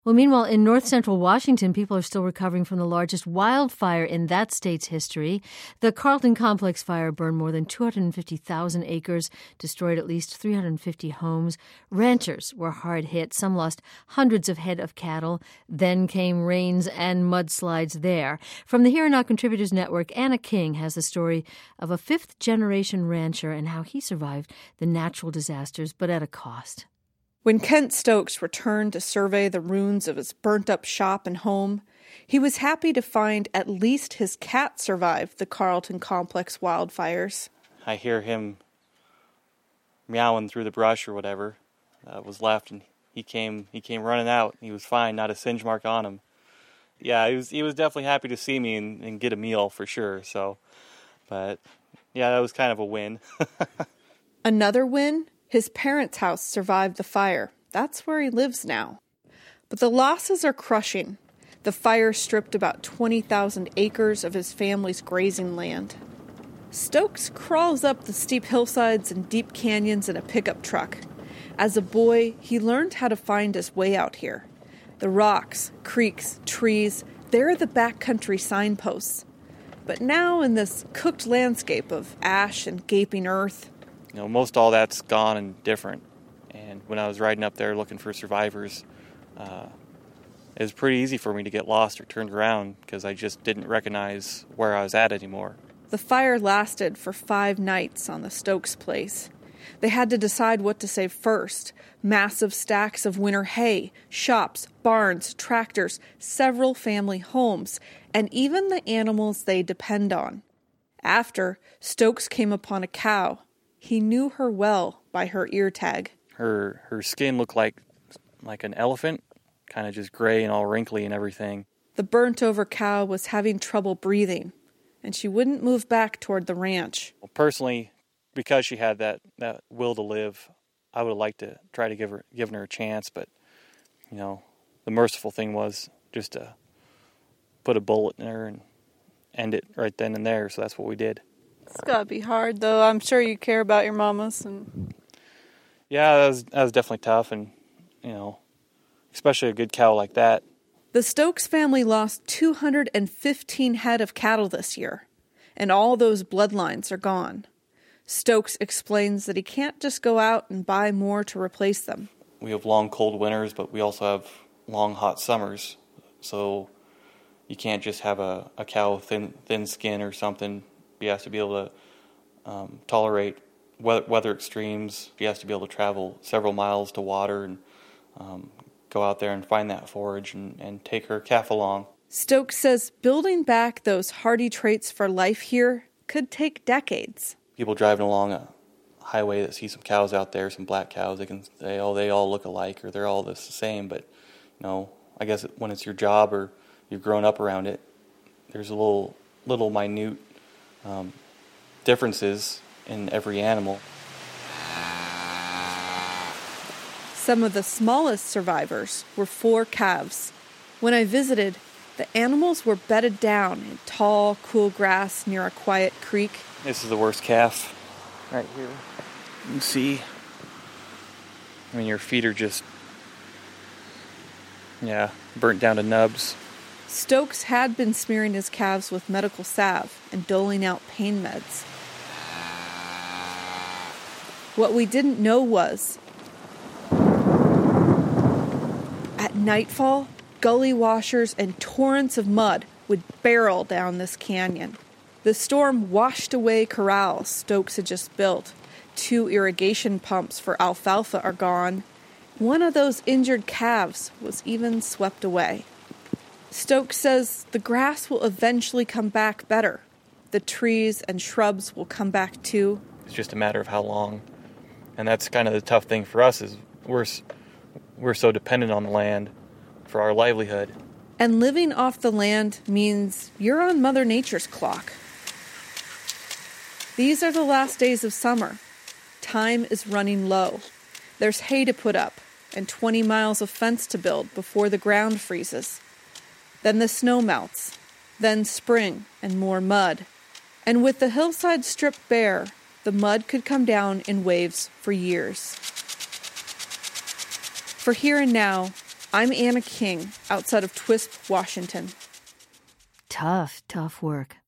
Well, meanwhile, in north central Washington, people are still recovering from the largest wildfire in that state's history. The Carlton Complex fire burned more than 250,000 acres, destroyed at least 350 homes. Ranchers were hard hit. Some lost hundreds of head of cattle. Then came rains and mudslides there. From the Here and Now Contributors Network, Anna King has the story of a fifth-generation rancher and how he survived the natural disasters, but at a cost. When Kent Stokes returned to survey the ruins of his burnt-up shop and home, he was happy to find at least his cat survived the Carlton Complex wildfires. I hear him meowing through the brush or whatever was left, and he came running out. He was fine, not a singe mark on him. Yeah, he was definitely happy to see me and get a meal for sure. So, but yeah, that was kind of a win. Another win? His parents' house survived the fire. That's where he lives now. But the losses are crushing. The fire stripped about 20,000 acres of his family's grazing land. Stokes crawls up the steep hillsides and deep canyons in a pickup truck. As a boy, he learned how to find his way out here. The rocks, creeks, trees, they're the backcountry signposts. But now in this cooked landscape of ash and gaping earth, most all that's gone and different. And when I was riding up there looking for survivors, it was pretty easy for me to get lost or turned around because I just didn't recognize where I was at anymore. The fire lasted for 5 nights on the Stokes place. They had to decide what to save first. Massive stacks of winter hay, shops, barns, tractors, several family homes, and even the animals they depend on. After, Stokes came upon a cow. He knew her well by her ear tag. Her skin looked like an elephant, kind of just gray and all wrinkly and everything. The burnt-over cow was having trouble breathing, and she wouldn't move back toward the ranch. Well, personally, because she had that will to live, I would have liked to try to given her a chance, but, the merciful thing was just to put a bullet in her and end it right then and there, so that's what we did. It's gotta be hard, though. I'm sure you care about your mamas. Yeah, that was definitely tough, and, especially a good cow like that. The Stokes family lost 215 head of cattle this year, and all those bloodlines are gone. Stokes explains that he can't just go out and buy more to replace them. We have long, cold winters, but we also have long, hot summers, so you can't just have a cow with thin skin or something. He has to be able to tolerate weather extremes. He has to be able to travel several miles to water and go out there and find that forage and take her calf along. Stokes says building back those hardy traits for life here could take decades. People driving along a highway that see some cows out there, some black cows, they can say, oh, they all look alike or they're all the same. But, I guess when it's your job or you've grown up around it, there's a little minute differences in every animal. Some of the smallest survivors were 4 calves. When I visited, the animals were bedded down in tall, cool grass near a quiet creek. This is the worst calf right here. You can see, your feet are just, burnt down to nubs. Stokes had been smearing his calves with medical salve and doling out pain meds. What we didn't know was, at nightfall, gully washers and torrents of mud would barrel down this canyon. The storm washed away corrals Stokes had just built. 2 irrigation pumps for alfalfa are gone. One of those injured calves was even swept away. Stokes says the grass will eventually come back better. The trees and shrubs will come back too. It's just a matter of how long. And that's kind of the tough thing for us is we're so dependent on the land for our livelihood. And living off the land means you're on Mother Nature's clock. These are the last days of summer. Time is running low. There's hay to put up and 20 miles of fence to build before the ground freezes. Then the snow melts, then spring and more mud. And with the hillside stripped bare, the mud could come down in waves for years. For Here and Now, I'm Anna King, outside of Twisp, Washington. Tough work.